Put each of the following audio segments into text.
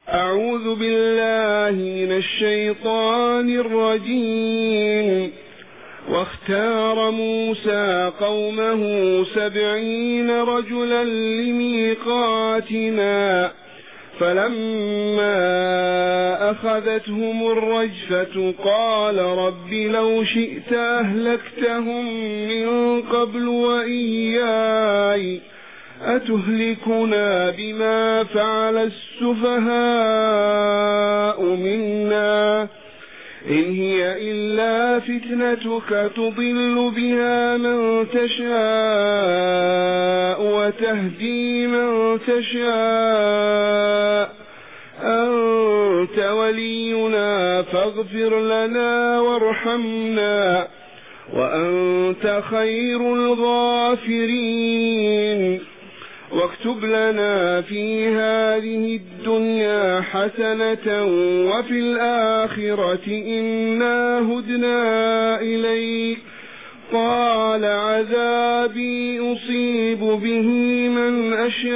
أعوذ بالله من الشيطان الرجيم. واختار موسى قومه 70 رجلا لميقاتنا فلما أخذتهم الرجفة قال رب لو شئت أهلكتهم من قبل وإياي أتهلكنا بما فعل السفهاء منا إن هي إلا فتنتك تضل بها من تشاء وتهدي من تشاء أنت ولينا فاغفر لنا وارحمنا وأنت خير الغافرين واكتب لنا في هذه الدنيا حسنة وفي الآخرة إنا هدنا إليك قال عذابي أصيب به من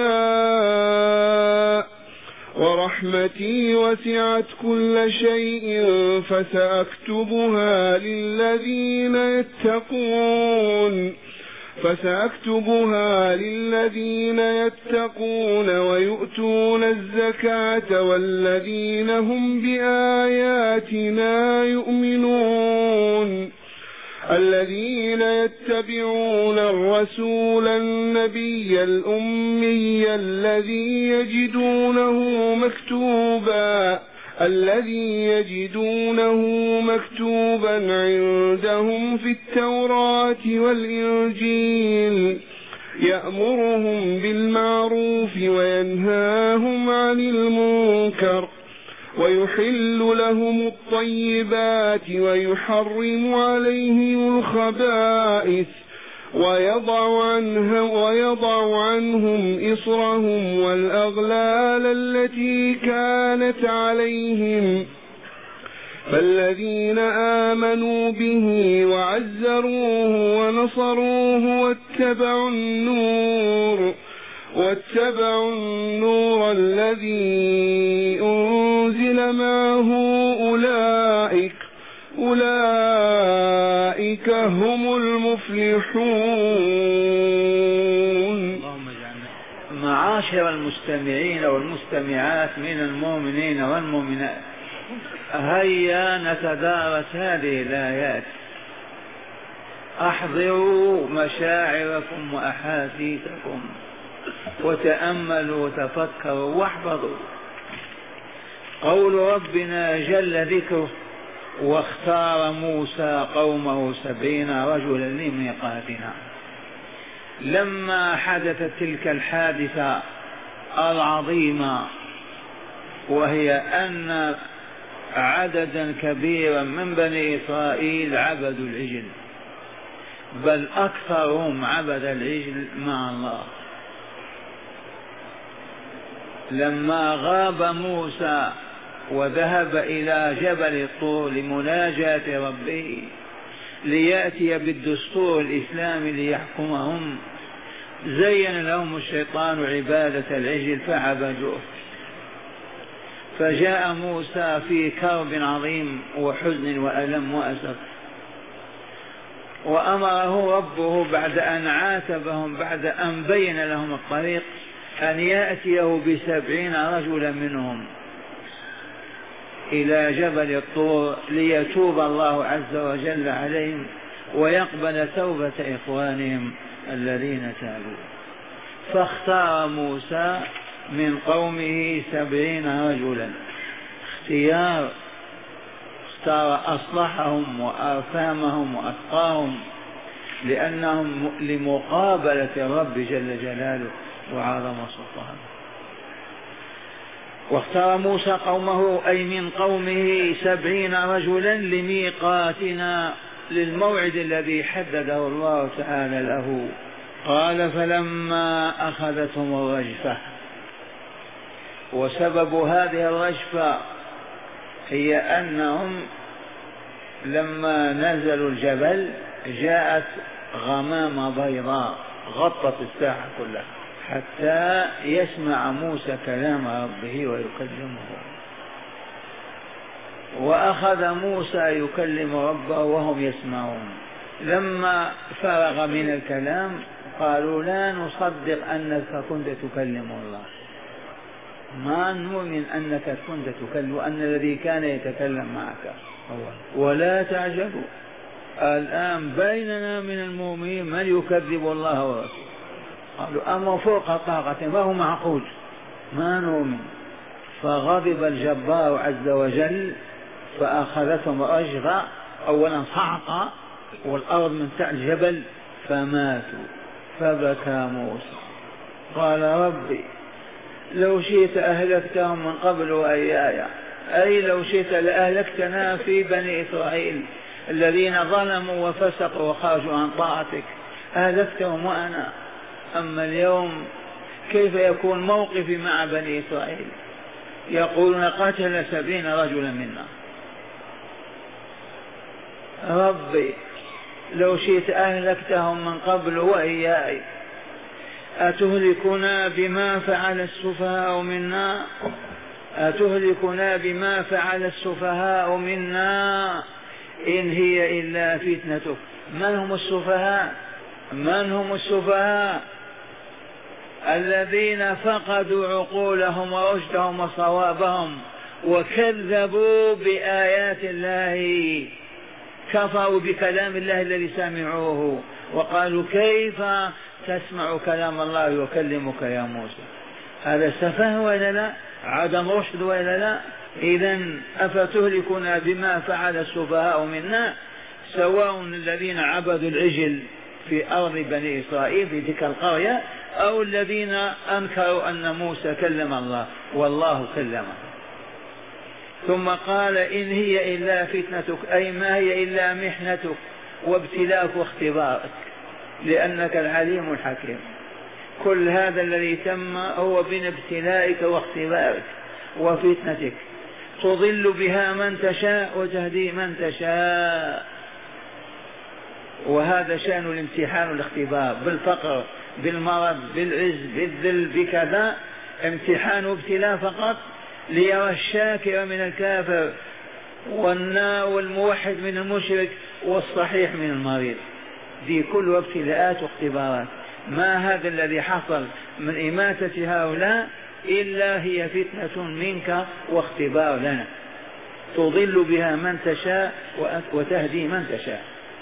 أشاء ورحمتي وسعت كل شيء فسأكتبها للذين يتقون ويؤتون الزكاة والذين هم بآياتنا يؤمنون الذين يتبعون الرسول النبي الأمي الذي يجدونه مكتوبا عندهم في التوراة والإنجيل يأمرهم بالمعروف وينهاهم عن المنكر ويحل لهم الطيبات ويحرم عليهم الخبائث ويضع عنهم إصرهم والأغلال التي كانت عليهم فالذين آمنوا به وعزروه ونصروه واتبعوا النور الذي أنزل معه أولئك هم المفلحون. معاشر المستمعين والمستمعات من المؤمنين والمؤمنات، هيا نتدارس هذه الآيات. أحضروا مشاعركم وأحاسيسكم وتأملوا وتفكروا واحفظوا. قول ربنا جل ذكره: واختار موسى قومه 70 رجلا لميقاتنا. لما حدثت تلك الحادثة العظيمة، وهي أن عددا كبيرا من بني إسرائيل عبدوا العجل، بل أكثرهم عبد العجل مع الله. لما غاب موسى وذهب إلى جبل الطور لمناجاة ربه ليأتي بالدستور الإسلامي ليحكمهم، زين لهم الشيطان عبادة العجل فعبدوه. فجاء موسى في كرب عظيم وحزن وألم وأسف، وأمره ربه بعد أن عاتبهم، بعد أن بين لهم الطريق، أن يأتيه ب70 رجلا منهم إلى جبل الطور ليتوب الله عز وجل عليهم ويقبل توبة إخوانهم الذين تابوا. فاختار موسى من قومه 70 رجلا اختار أصلحهم وأرفامهم وأتقاهم، لأنهم لمقابلة الرب جل جلاله وعظم سلطانه. واختار موسى قومه أي من قومه 70 رجلا لميقاتنا، للموعد الذي حدده الله تعالى له. قال: فلما أخذتهم الرجفة. وسبب هذه الرجفة هي أنهم لما نزلوا الجبل جاءت غمامة بيضاء غطت الساحة كلها، حتى يسمع موسى كلام ربه ويكلمه. وأخذ موسى يكلم ربه وهم يسمعون. لما فرغ من الكلام قالوا لا نصدق أنك كنت تكلم الله، ما نؤمن أنك كنت تكلم وأن الذي كان يتكلم معك. ولا تعجبوا الآن بيننا من المؤمنين من يكذب الله ورسوله. قالوا أما فوق طاقة ما هو معقول، ما نؤمن. فغضب الجبار عز وجل فأخذتهم رجفة، أولا صعقة والأرض من تحت الجبل فماتوا. فبكى موسى قال ربي لو شئت أهلكتهم من قبل وإياي، أي لو شئت لأهلكتنا في بني إسرائيل الذين ظلموا وفسقوا وخرجوا عن طاعتك، أهلكتهم وأنا. أما اليوم كيف يكون موقفي مع بني إسرائيل؟ يقولون قتل 70 رجلا منا. ربي لو شئت أهلكتهم من قبل وإياي، أتهلكنا بما فعل السفهاء منا؟ أتهلكنا بما فعل السفهاء منا؟ إن هي إلا فتنتك. من هم السفهاء؟ من هم السفهاء؟ الذين فقدوا عقولهم ورشدهم وصوابهم وكذبوا بآيات الله، كفروا بكلام الله الذي سمعوه وقالوا كيف تسمع كلام الله يكلمك يا موسى؟ هذا سفه ولا لا؟ عدم رشد ولا لا؟ إذن أفتهلكنا بما فعل السفهاء منا، سواء الذين عبدوا العجل في أرض بني إسرائيل في تلك القرية أو الذين أنكروا أن موسى كلم الله والله كلمه. ثم قال إن هي إلا فتنتك، أي ما هي إلا محنتك وابتلاءك واختبارك، لأنك العليم الحكيم. كل هذا الذي تم هو من ابتلائك واختبارك وفتنتك، تضل بها من تشاء وتهدي من تشاء. وهذا شأن الامتحان والاختبار، بالفقر بالمرض بالعز بالذل بكذا، امتحان وابتلاء فقط ليرى الشاكر من الكافر والموحد من المشرك والصحيح من المريض. دي كلها ابتلاءات واختبارات. ما هذا الذي حصل من إماتة هؤلاء إلا هي فتنة منك واختبار لنا، تضل بها من تشاء وتهدي من تشاء.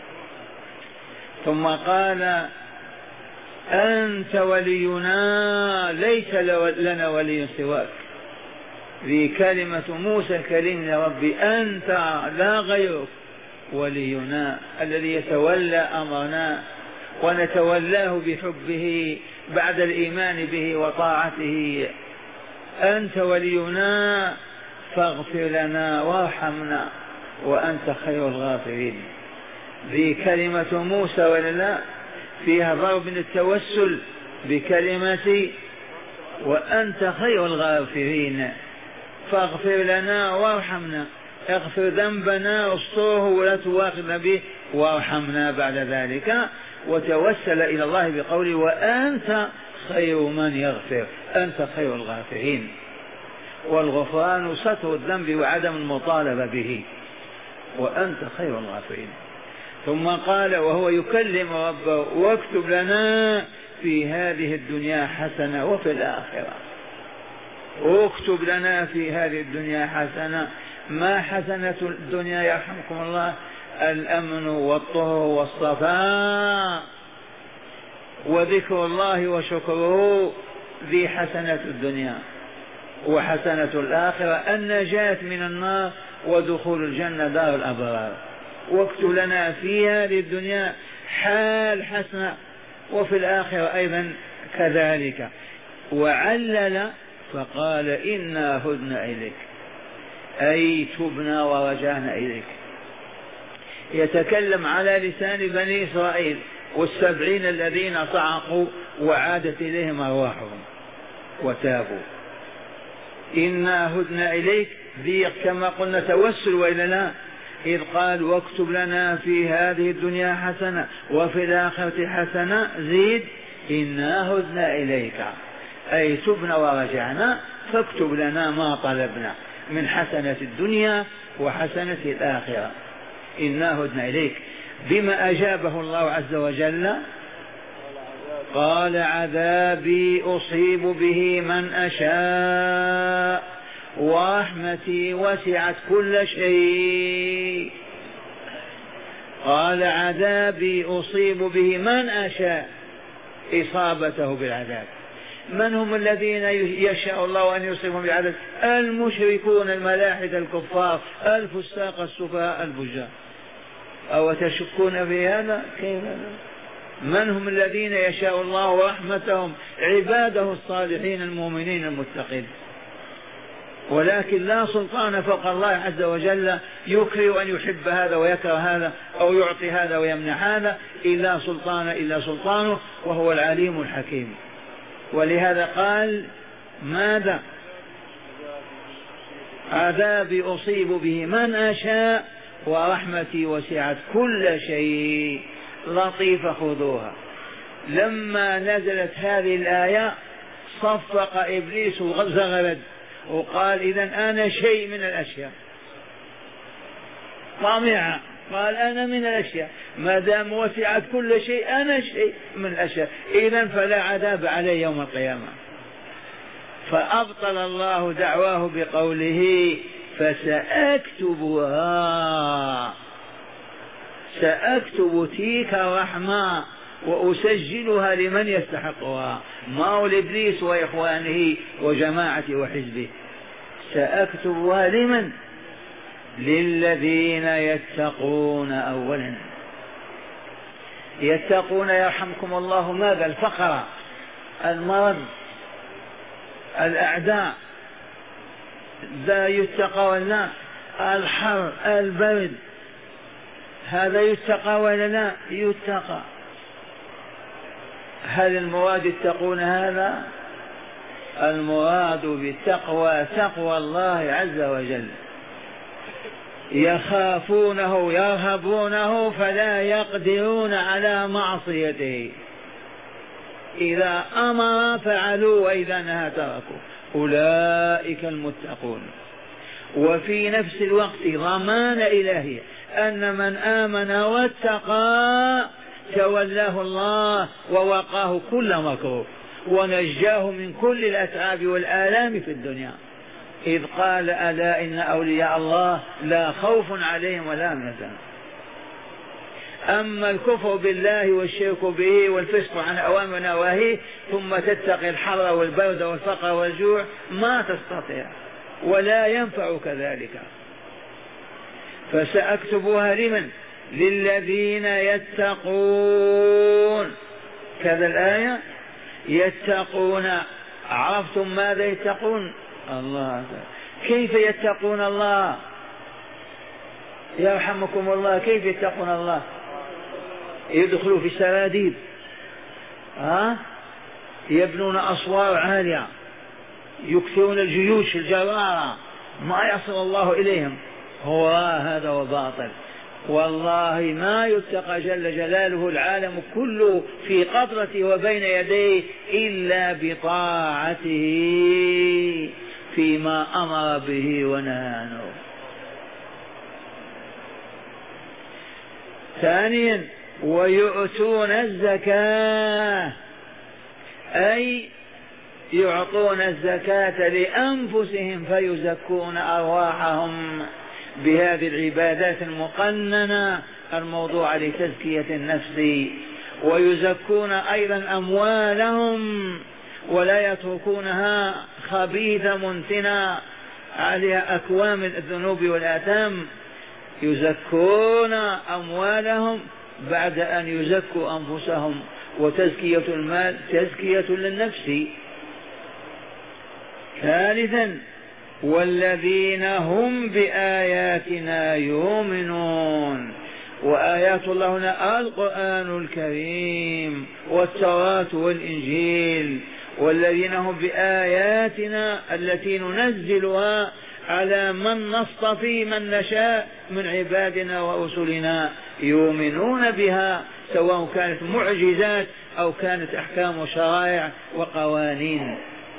ثم قال أنت ولينا ليس لنا ولي سواك. في كلمة موسى كلمنا ربي أنت لا غيرك ولينا الذي يتولى أمرنا ونتولاه بحبه بعد الإيمان به وطاعته. أنت ولينا فاغفر لنا وارحمنا وأنت خير الغافرين. ذي كلمة موسى ولا فيها ضرب من التوسل بكلمة وأنت خير الغافرين. فاغفر لنا وارحمنا، اغفر ذنبنا واستره ولا تواخذنا به وارحمنا بعد ذلك. وتوسل إلى الله بقوله وأنت خير من يغفر، أنت خير الغافرين. والغفران ستر الذنب وعدم المطالبة به، وأنت خير الغافرين. ثم قال وهو يكلم ربه واكتب لنا في هذه الدنيا حسنة وفي الآخرة. اكتب لنا في هذه الدنيا حسنة. ما حسنة الدنيا يرحمكم الله؟ الأمن والطهر والصفاء وذكر الله وشكره، ذي حسنة الدنيا. وحسنة الآخرة النجاة من النار ودخول الجنة دار الأبرار. واكتب لنا في هذه الدنيا حال حسنة وفي الآخرة أيضا كذلك. وعلل فقال إنا هدنا إليك، أي تبنا ورجعنا إليك. يتكلم على لسان بني إسرائيل 70 الذين صعقوا وعادت إليهم أرواحهم وتابوا. إنا هدنا إليك ذي كما قلنا توسل وإلا لا، إذ قال واكتب لنا في هذه الدنيا حسنة وفي الآخرة حسنة، زيد إنا هدنا إليك أي تبنا ورجعنا فاكتب لنا ما طلبنا من حسنة الدنيا وحسنة الآخرة. إنا هدنا إليك. بما أجابه الله عز وجل؟ قال عذابي أصيب به من أشاء ورحمتي وسعت كل شيء. قال عذابي أصيب به من أشاء، إصابته بالعذاب. من هم الذين يشاء الله أن يصيبهم بالعذاب؟ المشركون الملاحدة الكفار الفساق السفهاء الفجار. أو تشكون في هذا؟ كيف؟ من هم الذين يشاء الله رحمتهم؟ عباده الصالحين المؤمنين المتقين. ولكن لا سلطان فوق الله عز وجل يكره أن يحب هذا ويكره هذا أو يعطي هذا ويمنع هذا إلا سلطانه وهو العليم الحكيم. ولهذا قال ماذا؟ عذابي أصيب به من أشاء ورحمتي وسعت كل شيء. لطيفة خذوها. لما نزلت هذه الآية صفق إبليس وزغرد وقال إذن أنا شيء من الأشياء. طامعة قال أنا من الأشياء، ما دام وسعت كل شيء أنا شيء من الأشياء، إذن فلا عذاب علي يوم القيامة. فأبطل الله دعواه بقوله فسأكتبها، سأكتب تلك رحمة وأسجلها لمن يستحقها، ما هو لإبليس وإخوانه وجماعته وحزبه. سأكتبها لمن؟ للذين يتقون. أولا يتقون يرحمكم الله ماذا؟ الفقر، المرض، الأعداء، ذا يتقى ولا؟ الحر، البرد، هذا يتقى ولا لا؟ يتقى. هل المراد يتقون هذا؟ المراد بالتقوى تقوى الله عز وجل، يخافونه يرهبونه فلا يقدرون على معصيته، إذا أمر فعلوا وإذا نهى تركوا، أولئك المتقون. وفي نفس الوقت ضمان إلهي أن من آمن واتقى تولاه الله ووقاه كل مكروه ونجاه من كل الأتعاب والآلام في الدنيا، إذ قال ألا إن أولياء الله لا خوف عليهم ولا هم يحزنون. أما الكفر بالله والشرك به والفسق عن أوامر ونواهيه ثم تتقي الحر والبرد والفقر والجوع ما تستطيع ولا ينفعك ذلك. فسأكتبها لمن؟ للذين يتقون. كذا الآية يتقون. عرفتم ماذا يتقون؟ الله. كيف يتقون الله؟ يرحمكم الله. كيف يتقون الله؟ يدخلوا في سراديب، يبنون أسوار عالية، يكثرون الجيوش الجرارة، ما يصل الله إليهم. هو هذا وباطل. والله ما يتقى جل جلاله العالم كله في قدرته وبين يديه إلا بطاعته فيما أمر به ونهى عنه. ثانيا ويؤتون الزكاة، أي يعطون الزكاة لأنفسهم فيزكون أرواحهم بهذه العبادات المقننة الموضوعة لتزكية النفس، ويزكون أيضا أموالهم ولا يتركونها خبيثة منتنة عليها أكوام الذنوب والآثام. يزكون أموالهم بعد أن يزكوا أنفسهم، وتزكية المال تزكية للنفس. ثالثا والذين هم بآياتنا يؤمنون. وآيات الله هنا القرآن الكريم والتوراة والإنجيل. والذين هم بآياتنا التي ننزلها على من نصطفي من نشاء من عبادنا ورسلنا يؤمنون بها، سواء كانت معجزات أو كانت أحكام وشرائع وقوانين.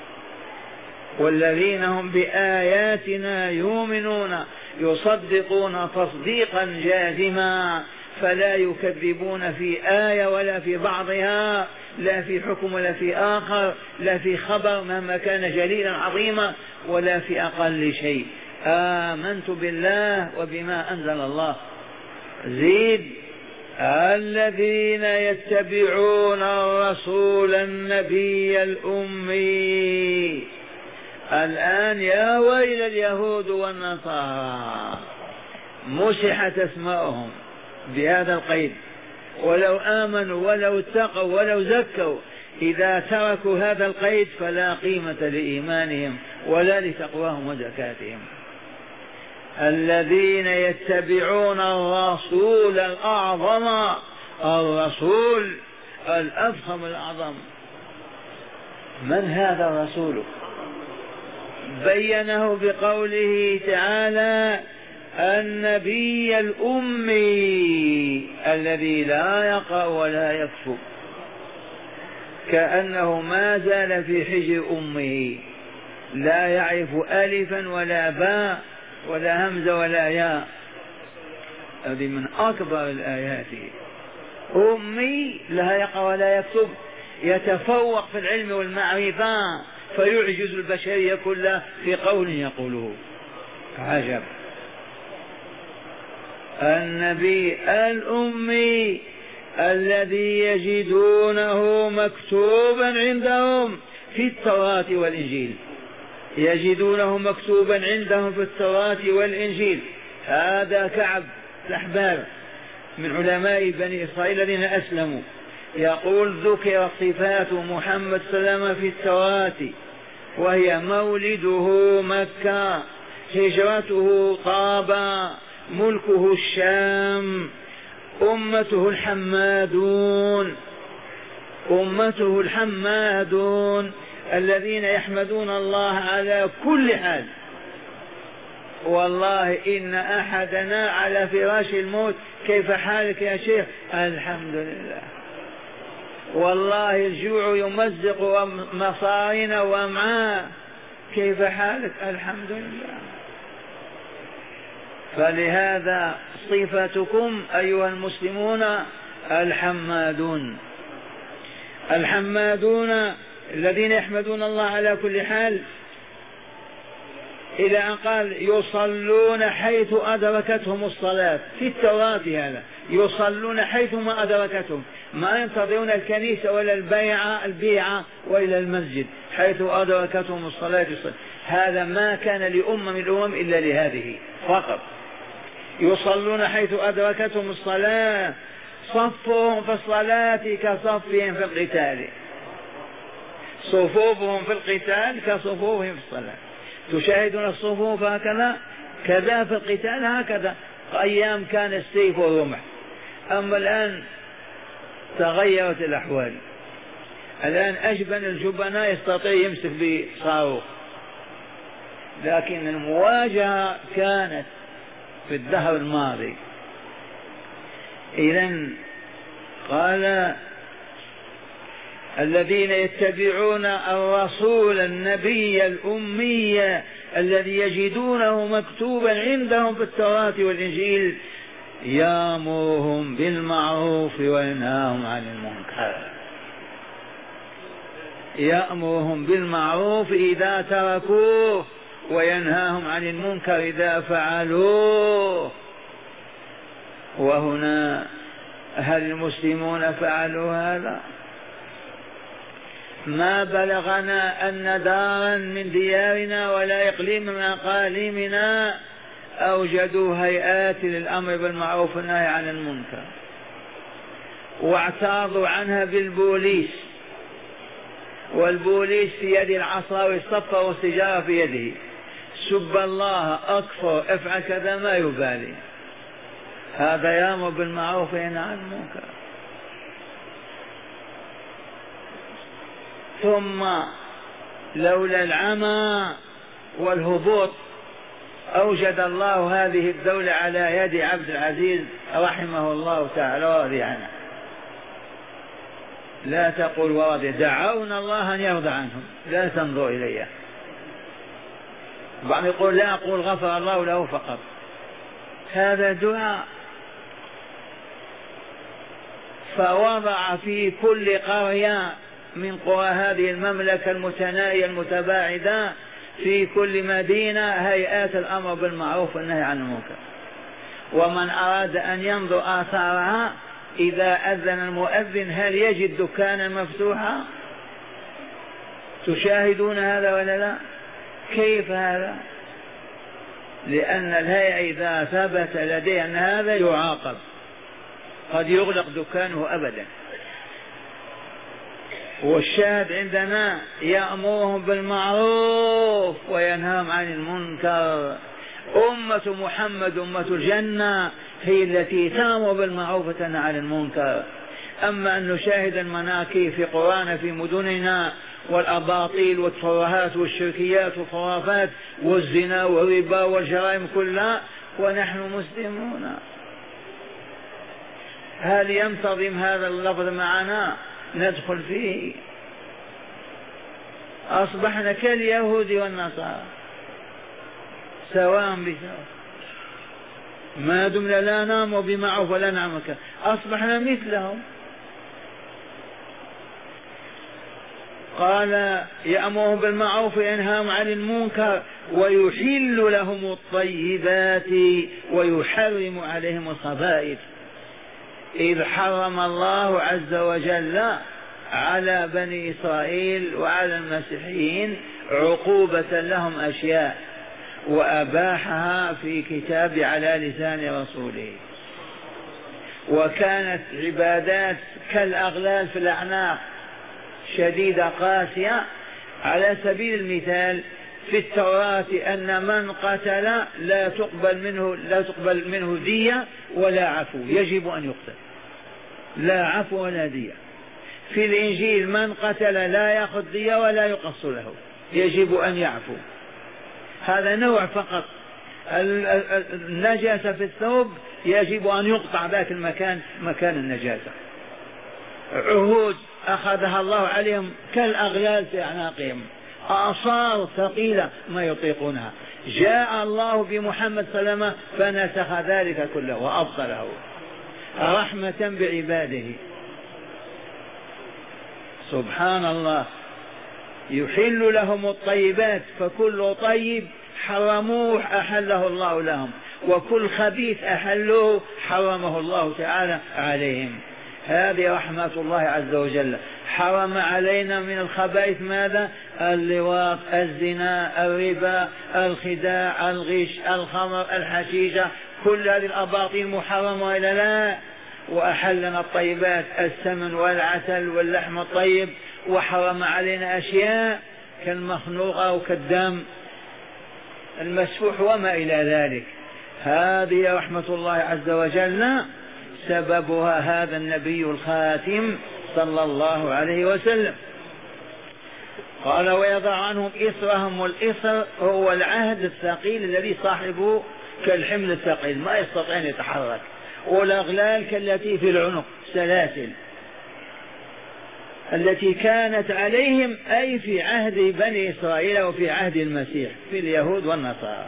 والذين هم بآياتنا يؤمنون يصدقون تصديقا جازما، فلا يكذبون في آية ولا في بعضها، لا في حكم ولا في آخر، لا في خبر مهما كان جليلا عظيما ولا في أقل شيء. آمنت بالله وبما أنزل الله. زيد: الذين يتبعون الرسول النبي الأمي. الآن يا ويل اليهود والنصارى، مسحت أسماءهم بهذا القيد، ولو آمنوا ولو اتقوا ولو زكوا، إذا تركوا هذا القيد فلا قيمة لإيمانهم ولا لتقواهم وزكاتهم. الذين يتبعون الرسول الأعظم، الرسول الأفخم الأعظم. من هذا الرسول؟ بينه بقوله تعالى: النبي الأمي الذي لا يقرأ ولا يكتب، كأنه ما زال في حجر أمه، لا يعرف ألفا ولا باء ولا همزة ولا ياء. هذه من أكبر الآيات. أمي لا يقرأ ولا يكتب، يتفوق في العلم والمعرفة فيعجز البشرية كلها في قول يقوله. عجب. النبي الأمي الذي يجدونه مكتوبا عندهم في التوراة والإنجيل، يجدونه مكتوبا عندهم في التوراة والإنجيل. هذا كعب الأحبار من علماء بني إسرائيل الذين أسلموا، يقول: ذكر صفات محمد صلى الله عليه وسلم في التوراة، وهي مولده مكة، هجرته طابا، ملكه الشام، أمته الحمادون، أمته الحمادون الذين يحمدون الله على كل حال. والله إن أحدنا على فراش الموت: كيف حالك يا شيخ؟ الحمد لله. والله الجوع يمزق مصارنا وامعاء: كيف حالك؟ الحمد لله. فلهذا صفتكم أيها المسلمون الحمادون، الحمادون الذين يحمدون الله على كل حال، إلى أن قال: يصلون حيث أدركتهم الصلاة. في التوراة هذا، يصلون حيث ما أدركتهم، ما ينتظرون الكنيسة ولا البيعة وإلى المسجد، حيث أدركتهم الصلاة. هذا ما كان لأمة من الأمم إلا لهذه فقط. يصلون حيث أدركتهم الصلاة، صفهم في الصلاة كصفهم في القتال، صفوفهم في القتال كصفوفهم في الصلاة. تشاهدون الصفوف هكذا، كذا في القتال هكذا. أيام كان السيف والرمح، أما الآن تغيرت الأحوال. الآن أجبن الجبناء يستطيع يمسك بصاروخ، لكن المواجهة كانت في الدهر الماضي. إذن قال: الذين يتبعون الرسول النبي الأمي الذي يجدونه مكتوبا عندهم في التوراة والإنجيل، يأمرهم بالمعروف وينهاهم عن المنكر. يأمرهم بالمعروف إذا تركوه، وينهاهم عن المنكر إذا فعلوه. وهنا هل المسلمون فعلوا هذا؟ ما بلغنا أن دارا من ديارنا ولا إقليم من أقاليمنا أوجدوا هيئات للأمر بالمعروف والنهي عن المنكر، واعتاضوا عنها بالبوليس، والبوليس في يد العصا والصفة والسجارة في يده، سب الله، أكفر، افعل كذا، ما يبالي. هذا يأمر بالمعروف وينهى عن المنكر. ثم لولا العمى والهبوط أوجد الله هذه الدولة على يد عبد العزيز رحمه الله تعالى ورضي عنه. لا تقول ورضي، دعونا الله أن يرضى عنهم، لا تنظر إليه. بعض يقول لا أقول غفر الله له فقط، هذا دعاء. فوضع في كل قرية من قرى هذه المملكة المتناهية المتباعدة في كل مدينة هيئات الأمر بالمعروف والنهي عن المنكر، ومن أراد أن ينظر آثارها إذا أذن المؤذن هل يجد دكانا مفتوحا؟ تشاهدون هذا ولا لا؟ كيف هذا؟ لأن الهيئة إذا ثبت لديه أن هذا يعاقب، قد يغلق دكانه أبدا. والشاهد عندنا يأمرهم بالمعروف وينهاهم عن المنكر. أمة محمد أمة الجنة هي التي تأمر بالمعروف وتنهى عن المنكر. أما أن نشاهد المناكير في قرانا في مدننا والأباطيل والترهات والشركيات والخرافات والزنا والربا والجرائم كلها ونحن مسلمون، هل ينتظم هذا اللفظ معنا؟ ندخل فيه. أصبحنا كاليهود والنصارى سواء بسواء، ما دمنا لا نأمر بمعروف ولا ننهى عن المنكر أصبحنا مثلهم. قال يأمرهم بالمعروف وينهاهم عن المنكر ويحل لهم الطيبات ويحرم عليهم الخبائث. إذ حرم الله عز وجل على بني إسرائيل وعلى المسيحيين عقوبة لهم أشياء وأباحها في كتاب على لسان رسوله، وكانت عبادات كالأغلال في الأعناق شديدة قاسية. على سبيل المثال في التوراة أن من قتل لا تقبل منه دية ولا عفو، يجب أن يقتل، لا عفو ولا دية. في الإنجيل من قتل لا يأخذ دية ولا يقص له، يجب أن يعفو. هذا نوع فقط. النجاسة في الثوب يجب أن يقطع ذاك المكان مكان النجاسة. عهود أخذها الله عليهم كالأغلال في أعناقهم، آثار ثقيلة ما يطيقونها. جاء الله بمحمد صلى الله عليه وسلم فنسخ ذلك كله وأبطله رحمة بعباده. سبحان الله. يحل لهم الطيبات، فكل طيب حرموه أحله الله لهم، وكل خبيث أحلوه حرمه الله تعالى عليهم. هذه رحمة الله عز وجل. حرم علينا من الخبائث ماذا؟ اللواط، الزنا، الربا، الخداع، الغش، الخمر، الحشيشة، كل هذه الأباطيل محرمة إلى لا. وأحلنا الطيبات، السمن والعسل واللحم الطيب، وحرم علينا أشياء كالمخنوقة وكالدم المسفوح وما إلى ذلك. هذه رحمة الله عز وجل سببها هذا النبي الخاتم صلى الله عليه وسلم. قال ويضع عنهم إصرهم، والإصر هو العهد الثقيل الذي صاحبه كالحمل الثقيل ما يستطيع أن يتحرك، والأغلال كالتي في العنق سلاسل التي كانت عليهم أي في عهد بني إسرائيل وفي عهد المسيح في اليهود والنصارى.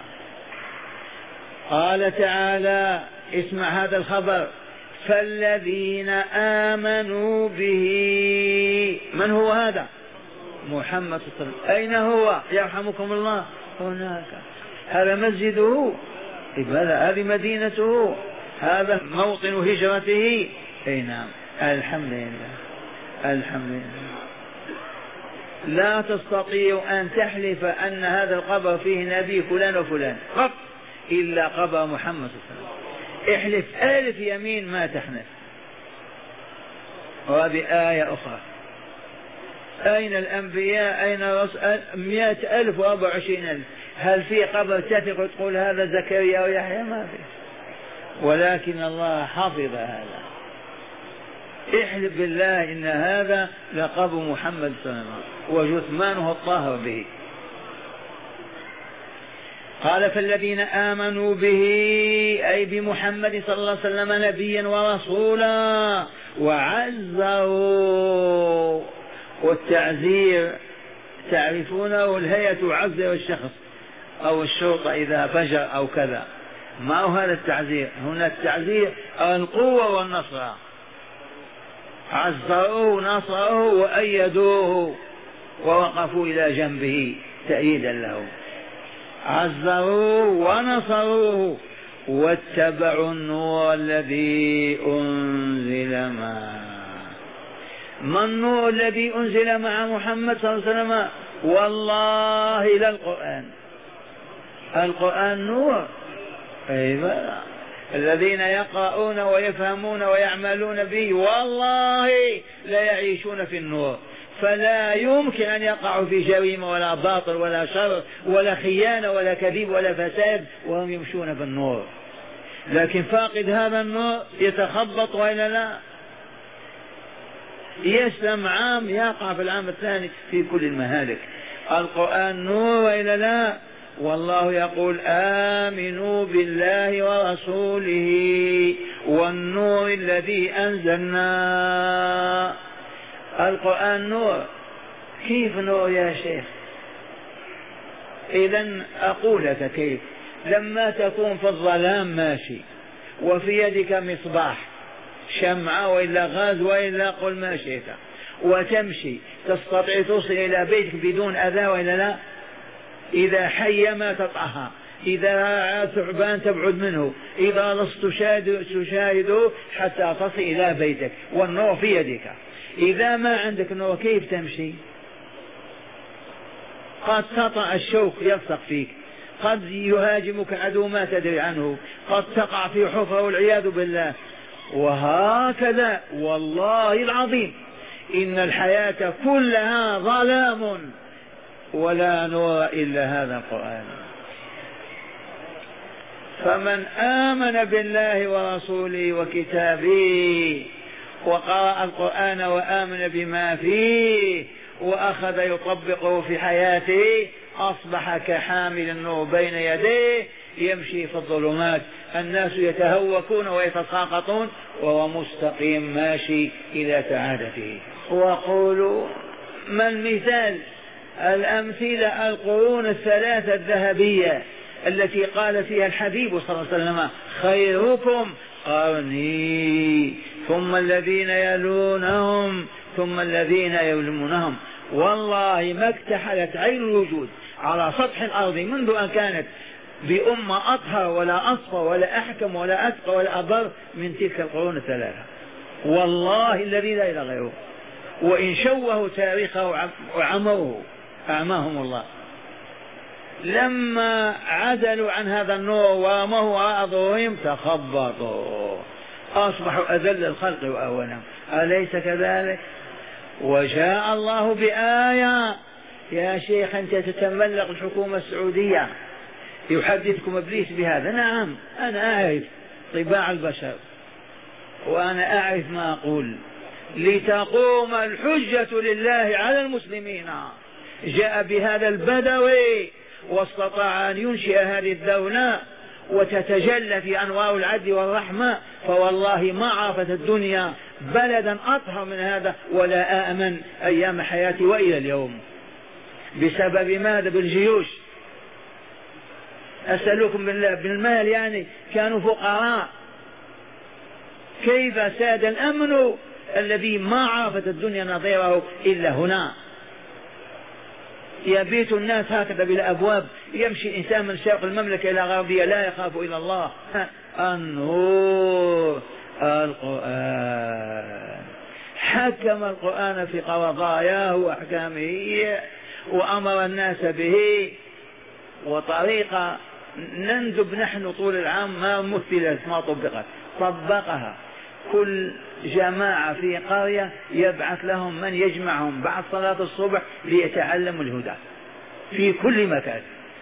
قال تعالى اسمع هذا الخبر: فالذين آمنوا به. من هو هذا؟ محمد صلى الله عليه وسلم. أين هو؟ يرحمكم الله. هناك. هذا مسجده، هذه مدينته، هذا موطن هجرته. أي نعم. الحمد لله، الحمد لله. لا تستطيع أن تحلف أن هذا القبر فيه نبي فلان وفلان قط إلا قبر محمد صلى الله عليه وسلم. احلف 1000 يمين ما تحنث. وهذه آية أخرى: أين الأنبياء؟ أين الرسل؟ 100,000 و24,000. هل في قبر تثق وتقول هذا زكريا ويحيى؟ ما في. ولكن الله حفظ هذا. احلف بالله إن هذا لقبر محمد صلى الله عليه وسلم وجثمانه الطاهر به. قال فالذين آمنوا به أي بمحمد صلى الله عليه وسلم نبيا ورسولا وعزروا. والتعزير تعرفونه الهيئة تعزر الشخص أو الشرطة إذا فجر أو كذا، ما هو هذا التعزير. هنا التعزير القوة والنصر، عزروه نصروه وأيدوه ووقفوا إلى جنبه تأييدا له. عزروه ونصروه واتبعوا النور الذي أنزل معه. ما النور الذي أنزل مع محمد صلى الله عليه وسلم؟ والله لا القرآن. القرآن نور. أيوة. الذين يقرؤون ويفهمون ويعملون به والله لا يعيشون في النور، فلا يمكن أن يقعوا في جريمة ولا باطل ولا شر ولا خيانة ولا كذب ولا فساد وهم يمشون بالنور. لكن فاقد هذا النور يتخبط وإلا لا، يسلم عام يقع في العام الثاني في كل المهالك. القرآن نور وإلا لا؟ والله يقول آمنوا بالله ورسوله والنور الذي أنزلنا. القرآن نور. كيف نور يا شيخ؟ إذن أقول لك كيف. لما تكون في الظلام ماشي وفي يدك مصباح شمعة وإلا غاز وإلا قل ما شئت وتمشي، تستطيع توصل إلى بيتك بدون أذى وإلا لا؟ إذا حي ما تطعها، إذا ثعبان تبعد منه، إذا لصت تشاهده حتى تصل إلى بيتك والنور في يدك. إذا ما عندك نور كيف تمشي؟ قد تطع الشوك يلصق فيك، قد يهاجمك عدو ما تدري عنه، قد تقع في حفرة والعياذ بالله. وهكذا والله العظيم إن الحياة كلها ظلام ولا نور إلا هذا القرآن. فمن آمن بالله ورسوله وكتابه وقرأ القرآن وآمن بما فيه وأخذ يطبقه في حياته أصبح كحامل النور بين يديه يمشي في الظلمات، الناس يتهوكون ويتساقطون وهو مستقيم ماشي إلى سعادته. وقولوا ما المثال؟ الأمثلة القرون الثلاثة الذهبية التي قال فيها الحبيب صلى الله عليه وسلم خيركم قرني ثم الذين يلونهم ثم الذين يلونهم. والله ما اكتحلت عين الوجود على سطح الأرض منذ أن كانت بأمة أطهر ولا أصفى ولا أحكم ولا أتقى ولا أبر من تلك القرون الثلاثة، والله الذي لا إله غيره. وإن شوهوا تاريخه وعموه أعماهم الله. لما عدلوا عن هذا النور ورموه على ظهورهم تخبطوا أصبحوا أذل الخلق وأهونهم. أليس كذلك؟ وجاء الله بآية. يا شيخ أنت تتملق الحكومة السعودية، يحدثكم إبليس بهذا. نعم أنا أعرف طباع البشر وأنا أعرف ما أقول. لتقوم الحجة لله على المسلمين جاء بهذا البدوي واستطاع أن ينشئ هذه الدولة وتتجلى في أنوار العدل والرحمة. فوالله ما عرفت الدنيا بلدا أطهر من هذا ولا آمن أيام حياتي وإلى اليوم. بسبب ماذا؟ بالجيوش. أسألكم بالله بالمال، يعني كانوا فقراء. كيف ساد الأمن الذي ما عرفت الدنيا نظيره إلا هنا؟ يبيت الناس هكذا بالأبواب، يمشي الإنسان من شرق المملكة إلى غربية لا يخاف إلا الله. النور القرآن. حكم القرآن في قضاياه وأحكامه وأمر الناس به، وطريقة نندب نحن طول العام ما مثلت ما طبقت، طبقها. كل جماعة في قرية يبعث لهم من يجمعهم بعد صلاة الصبح ليتعلموا الهدى في كل مكان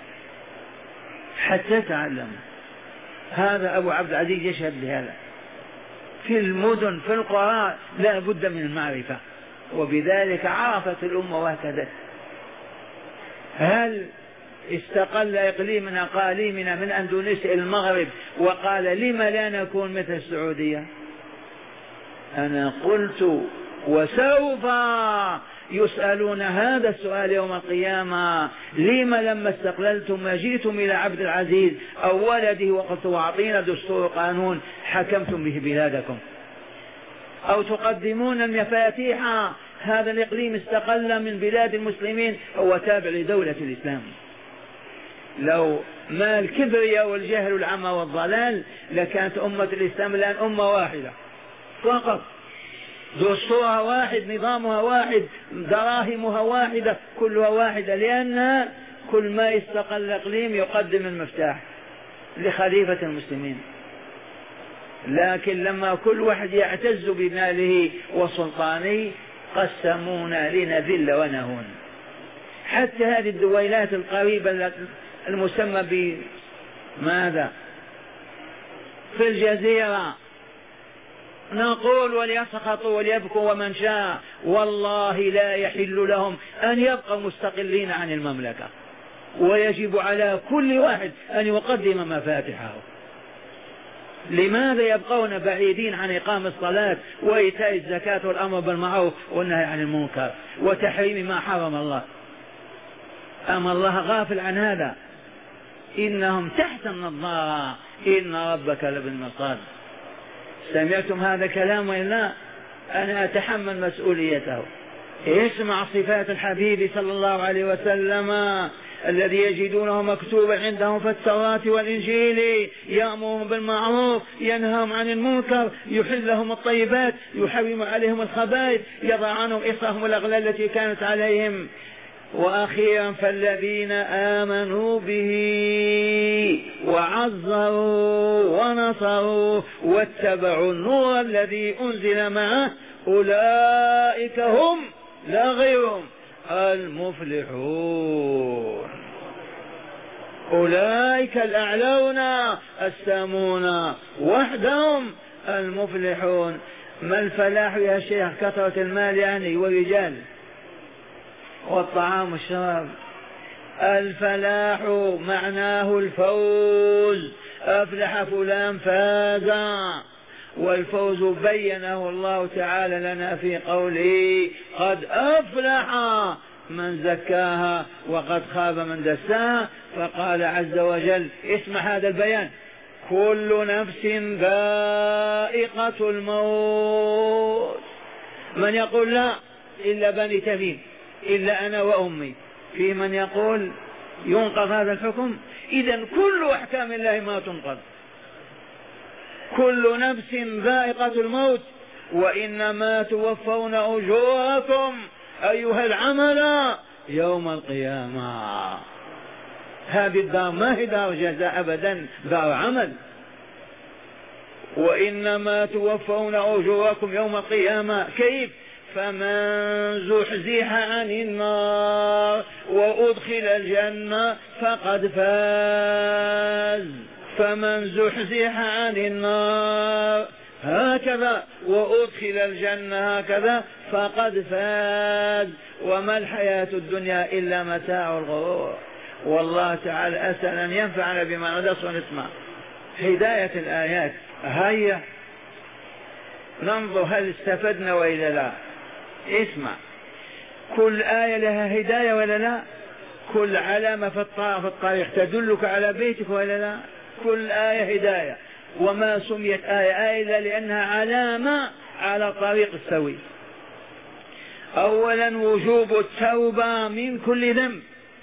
حتى تعلموا. هذا أبو عبد العزيز يشهد بهذا. في المدن في القرى لا بد من المعرفة، وبذلك عرفت الأمة وهكذا. هل استقل إقليم من أقاليمنا من أندونيسيا إلى المغرب وقال لم لا نكون مثل السعودية؟ أنا قلت وسوف يسألون هذا السؤال يوم القيامة، لما لما استقللتم ما جئتم إلى عبد العزيز أو ولده وقلت أعطينا دستور قانون حكمتم به بلادكم، أو تقدمون المفاتيح؟ هذا الإقليم استقل من بلاد المسلمين، هو تابع لدولة الإسلام. لو ما الكبرياء والجهل والعمى والضلال لكانت أمة الإسلام الآن أمة واحدة فقط، دستورها واحد، نظامها واحد، دراهمها واحدة، كلها واحدة، لأن كل ما يستقل الإقليم يقدم المفتاح لخليفة المسلمين. لكن لما كل واحد يعتز بماله وسلطانه قسمونا لنذل ونهون. حتى هذه الدويلات القريبة المسمى بماذا في الجزيرة نقول وليسخطوا وليبكوا ومن شاء، والله لا يحل لهم أن يبقوا مستقلين عن المملكة، ويجب على كل واحد أن يقدم مفاتحه. لماذا يبقون بعيدين عن إقام الصلاة وإيتاء الزكاة والأمر بالمعروف والنهي عن المنكر وتحريم ما حرم الله؟ أما الله غافل عن هذا؟ إنهم تحت النظارة، إن ربك لبالمرصاد. سمعتم هذا الكلام وإلا؟ أنا أتحمل مسؤوليته. اسمع صفات الحبيب صلى الله عليه وسلم الذي يجدونه مكتوبا عندهم في التوراة والإنجيل: يأمرهم بالمعروف، ينهاهم عن المنكر، يحل لهم الطيبات، يحرم عليهم الخبائث، يضع عنهم إصرهم والأغلال التي كانت عليهم. وأخيرا فالذين آمنوا به وعزروا ونصروا واتبعوا النور الذي أنزل معه أولئك هم لا غيرهم المفلحون. أولئك الأعلون السامون وحدهم المفلحون. ما الفلاح يا شيخ؟ كثرة المال يعني والرجال والطعام والشراب. الفلاح معناه الفوز، أفلح فلان فاز. والفوز بينه الله تعالى لنا في قوله: قد أفلح من زكاها وقد خاب من دساها. فقال عز وجل: اسمع هذا البيان: كل نفس ذائقة الموت. من يقول لا؟ إلا بني تميم، إلا أنا وأمي. في من يقول ينقض هذا الحكم؟ إذن كل أحكام الله ما تنقض. كل نفس ذائقة الموت وإنما توفون أجوركم أيها العمل يوم القيامة. هذه الدار ما هي دار جزاء أبدا، دار عمل. وإنما توفون أجوركم يوم القيامة. كيف؟ فمن زحزح عن النار وأدخل الجنة فقد فاز. فمن زحزح عن النار هكذا وأدخل الجنة هكذا فقد فاز. وما الحياة الدنيا إلا متاع الغرور. والله تعالى أسأل أن ينفعنا بما ندرس ونسمع. هداية الآيات، هيا ننظر هل استفدنا وإلا لا. اسمع، كل آية لها هداية ولا لا؟ كل علامة في الطريق تدلك على بيتك ولا لا؟ كل آية هداية. وما سميت آية إلا لأنها علامة على طريق السوي. أولا وجوب التوبة من كل ذنب،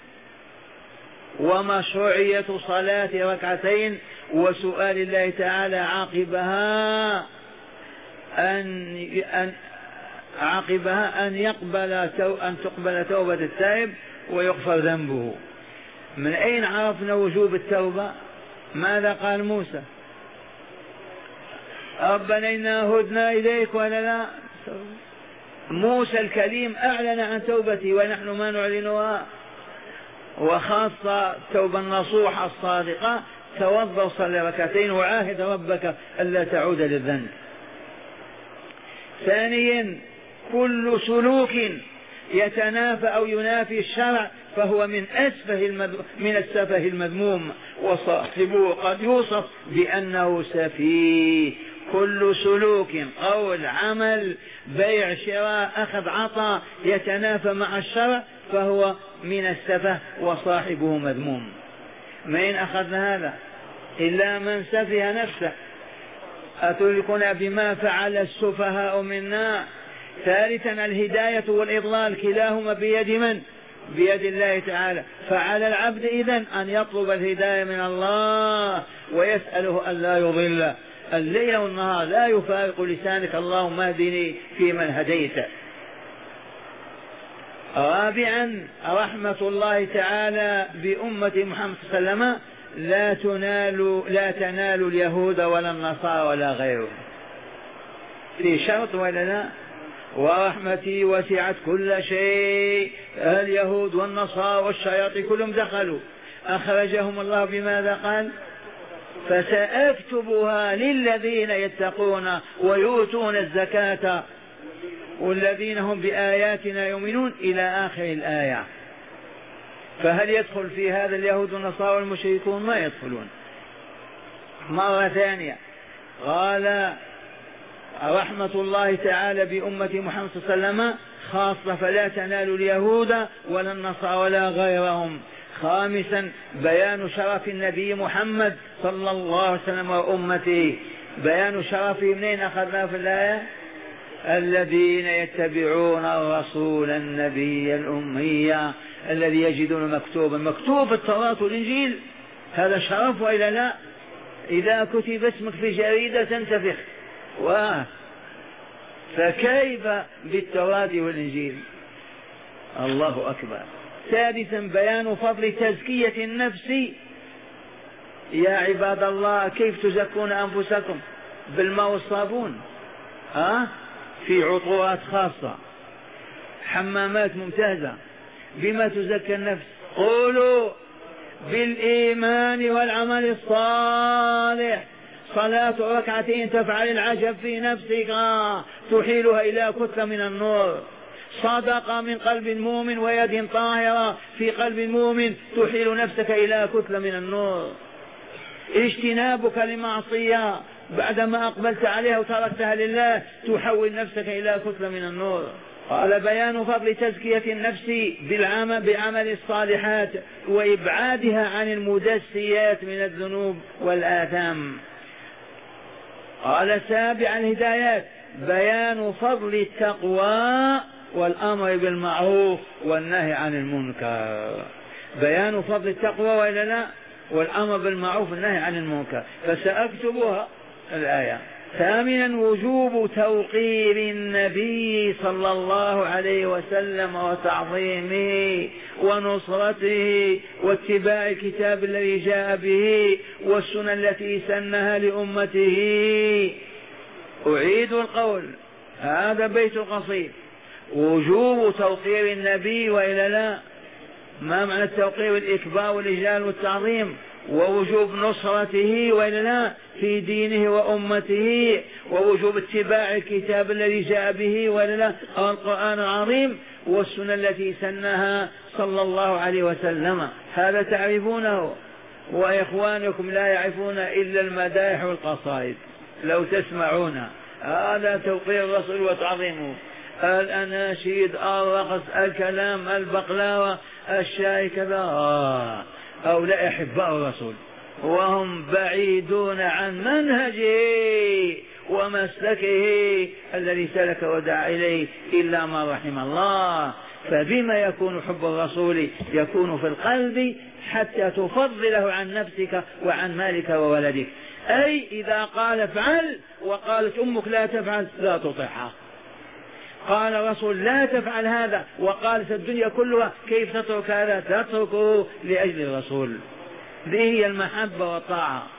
ومشروعية صلاة ركعتين، وسؤال الله تعالى عاقبها أن تقبل توبة التائب ويغفر ذنبه. من أين عرفنا وجوب التوبة؟ ماذا قال موسى؟ ربنا إنا هدنا إليك ولا لا؟ موسى الكليم أعلن عن توبته ونحن ما نعلنها. وخاصة التوبة النصوحة الصادقة: توضأ وصلي ركعتين وعاهد ربك ألا تعود للذنب. ثانيا كل سلوك يتنافى أو ينافي الشرع فهو من السفه المذموم، وصاحبه قد يوصف بأنه سفيه. كل سلوك قول عمل بيع شراء أخذ عطاء يتنافى مع الشرع فهو من السفه وصاحبه مذموم. من أخذنا هذا إلا من سفه نفسه. أتدركنا بما فعل السفهاء منا؟ ثالثا الهداية والإضلال كلاهما بيد من؟ بيد الله تعالى. فعلى العبد إذن أن يطلب الهداية من الله ويسأله أن لا يضل. الليل والنهار لا يفارق لسانك اللهم اهدني فيمن هديت. رابعا رحمة الله تعالى بأمة محمد صلى الله عليه وسلم لا تنال اليهود ولا النصارى ولا غيرهم. في شرط ولا لا؟ ورحمتي وسعت كل شيء. اليهود والنصارى والشياطين كلهم دخلوا، أخرجهم الله بماذا قال؟ فسأكتبها للذين يتقون ويؤتون الزكاة والذين هم بآياتنا يؤمنون إلى آخر الآية. فهل يدخل في هذا اليهود والنصارى والمشركون؟ ما يدخلون. مرة ثانية قال رحمة الله تعالى بأمة محمد صلى الله عليه وسلم خاصة فلا تنال اليهود ولا النصارى ولا غيرهم. خامسا بيان شرف النبي محمد صلى الله عليه وسلم وأمته. بيان شرفه منين أخذناه في الآية؟ الذين يتبعون الرسول النبي الأمي الذي يجدون مكتوب التوراة والإنجيل. هذا شرف وإلا لا؟ إذا كتب اسمك في جريدة تنتفخ. فكيف بالتوراة والإنجيل؟ الله أكبر. سادسا بيان فضل تزكية النفس. يا عباد الله كيف تزكون أنفسكم؟ بالماء والصابون، في عطورات خاصة، حمامات ممتازة. بما تزكى النفس؟ قولوا بالإيمان والعمل الصالح. صلاة ركعتين تفعل العجب في نفسك تحيلها إلى كتلة من النور. صدقة من قلب المؤمن ويد طاهرة في قلب المؤمن تحيل نفسك إلى كتلة من النور. اجتنابك لمعصية بعدما أقبلت عليها وتركتها لله تحول نفسك إلى كتلة من النور. قال بيان فضل تزكية النفس بعمل الصالحات وإبعادها عن المدسيات من الذنوب والآثام. قال سابعا الهدايات بيان فضل التقوى والأمر بالمعروف والنهي عن المنكر. بيان فضل التقوى وإلا لا؟ والأمر بالمعروف والنهي عن المنكر. فسأكتبها الآية. ثامنا وجوب توقير النبي صلى الله عليه وسلم وتعظيمه ونصرته واتباع الكتاب الذي جاء به والسنن التي سنها لأمته. أعيد القول، هذا بيت قصير. وجوب توقير النبي وإلا لا؟ ما معنى التوقير؟ الإكبار والإجلال والتعظيم. ووجوب نصرته وإلا لا في دينه وأمته. ووجوب اتباع الكتاب الذي جاء به وإلا لا القرآن العظيم والسنة التي سنها صلى الله عليه وسلم. هذا تعرفونه، وإخوانكم لا يعرفون إلا المدائح والقصائد. لو تسمعون هذا توقير الرسول وتعظيمه. الأناشيد، الرقص، الكلام، البقلاوة، الشاي كذا. هؤلاء أحباء الرسول وهم بعيدون عن منهجه ومسلكه الذي سلك ودعا إليه إلا ما رحم الله. فبما يكون حب الرسول؟ يكون في القلب حتى تفضله عن نفسك وعن مالك وولدك. أي إذا قال افعل وقالت أمك لا تفعل لا تطيعها. قال الرسول لا تفعل هذا وقالت الدنيا كلها كيف تترك هذا؟ تتركه لأجل الرسول. هذه هي المحبة والطاعة.